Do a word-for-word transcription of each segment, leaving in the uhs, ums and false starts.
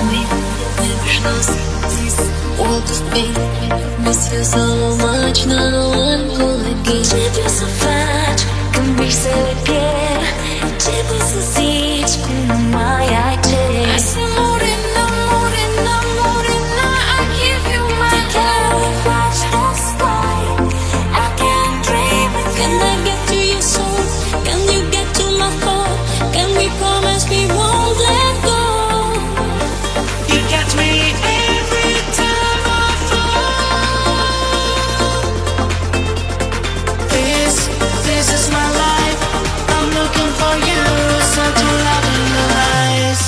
Miss you so much, no one could again. Тебе совать, камбишься лепее. Тебе сосить, моя идея. Morena, morena, morena, I give you my love. Watch the sky, I can dream with you. Can I get to your soul? Can you get to my thought? Can we promise we won't let go? You catch me every time I fall. This, this is my life. I'm looking for you, such a love in your eyes.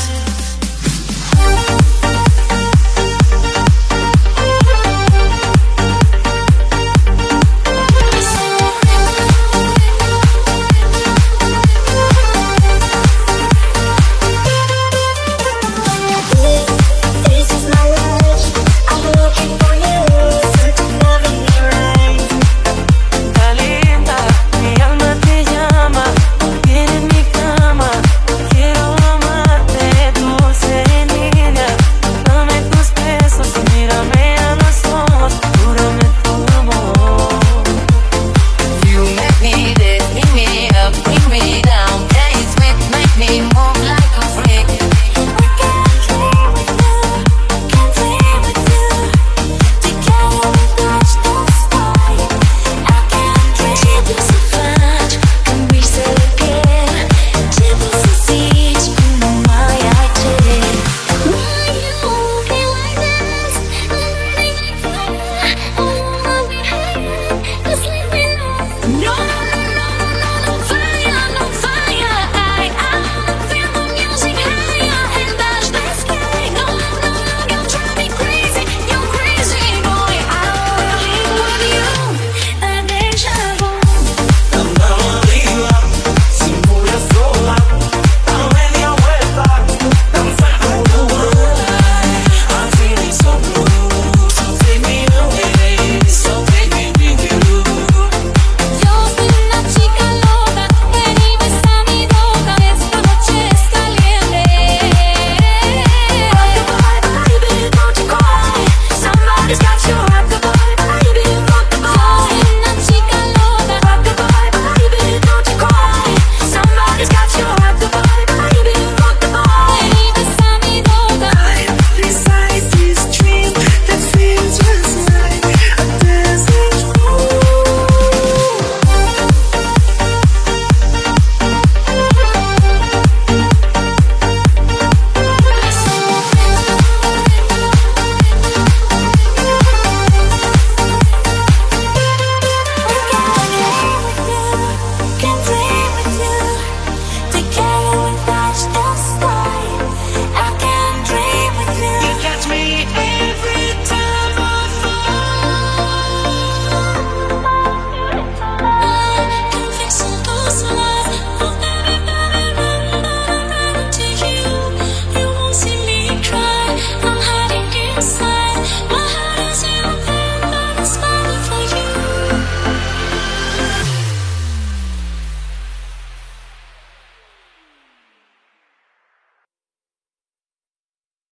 My